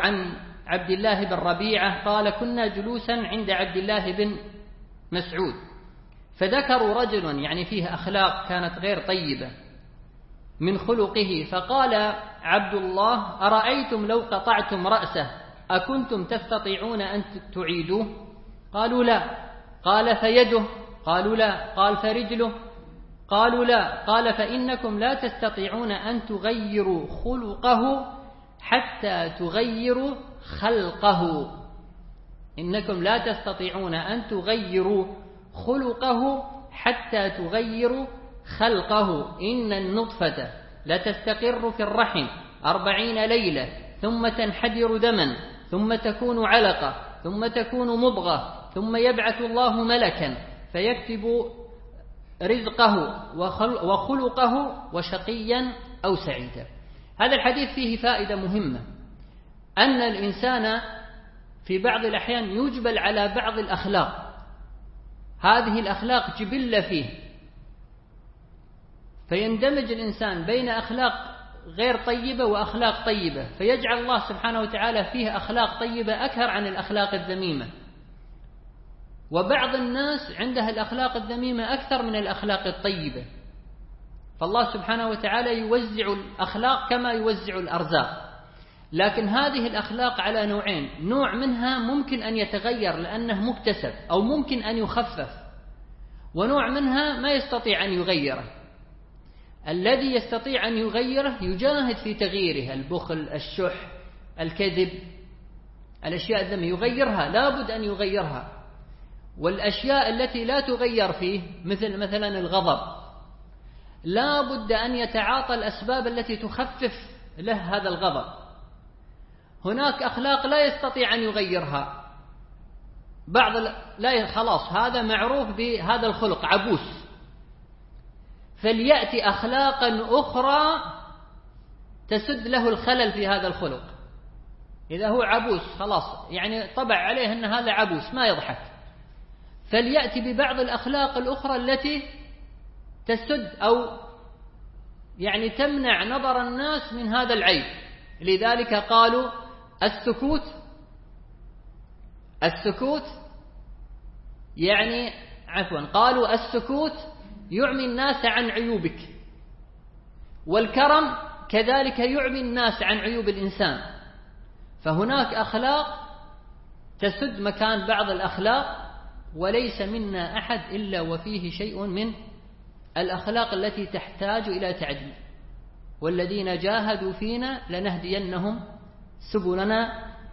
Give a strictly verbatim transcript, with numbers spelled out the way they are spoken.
عن عبد الله بن ربيعة قال كنا جلوسا عند عبد الله بن مسعود فذكروا رجلا يعني فيه أخلاق كانت غير طيبة من خلقه، فقال عبد الله أرأيتم لو قطعتم رأسه أكنتم تستطيعون أن تعيدوه؟ قالوا لا. قال فيده؟ قالوا لا. قال فرجله؟ قالوا لا. قال فإنكم لا تستطيعون أن تغيروا خلقه حتى تغيروا خلقه. إنكم لا تستطيعون أن تغيروا خلقه حتى تغيروا خلقه. إن النطفة لتستقر في الرحم أربعين ليلة ثم تنحدر دما ثم تكون علقة ثم تكون مضغة ثم يبعث الله ملكا فيكتب رزقه وخلقه وشقيا أو سعيدا. هذا الحديث فيه فائدة مهمة، أن الإنسان في بعض الأحيان يجبل على بعض الأخلاق، هذه الأخلاق جبلة فيه، فيندمج الإنسان بين أخلاق غير طيبة وأخلاق طيبة، فيجعل الله سبحانه وتعالى فيه أخلاق طيبة أكثر عن الأخلاق الذميمة. وبعض الناس عندها الأخلاق الذميمة أكثر من الأخلاق الطيبة، فالله سبحانه وتعالى يوزع الأخلاق كما يوزع الأرزاق. لكن هذه الأخلاق على نوعين، نوع منها ممكن أن يتغير لأنه مكتسب أو ممكن أن يخفف، ونوع منها ما يستطيع أن يغيره. الذي يستطيع أن يغيره يجاهد في تغييره، البخل، الشح، الكذب، الأشياء الذميمة يغيرها، لابد أن يغيرها. والأشياء التي لا تغير فيه مثل مثلا الغضب، لابد أن يتعاطى الأسباب التي تخفف له هذا الغضب. هناك أخلاق لا يستطيع أن يغيرها، بعض لا، خلاص هذا معروف بهذا الخلق عبوس، فليأتي أخلاقا أخرى تسد له الخلل في هذا الخلق. إذا هو عبوس خلاص يعني طبع عليه أن هذا عبوس ما يضحك، فليأتي ببعض الأخلاق الأخرى التي تسد أو يعني تمنع نظر الناس من هذا العيب. لذلك قالوا السكوت السكوت يعني عفوا قالوا السكوت يعمي الناس عن عيوبك، والكرم كذلك يعمي الناس عن عيوب الإنسان. فهناك أخلاق تسد مكان بعض الأخلاق، وليس منا أحد إلا وفيه شيء من الأخلاق التي تحتاج إلى تعديل. والذين جاهدوا فينا لنهدينهم سبلنا